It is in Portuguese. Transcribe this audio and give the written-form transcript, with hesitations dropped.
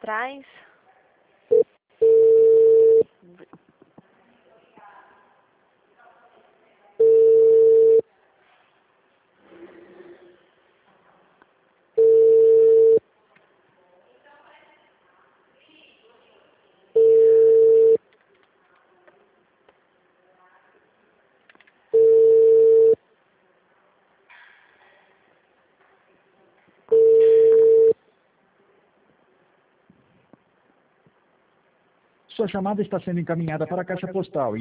atrás. Sua chamada está sendo encaminhada para a caixa postal.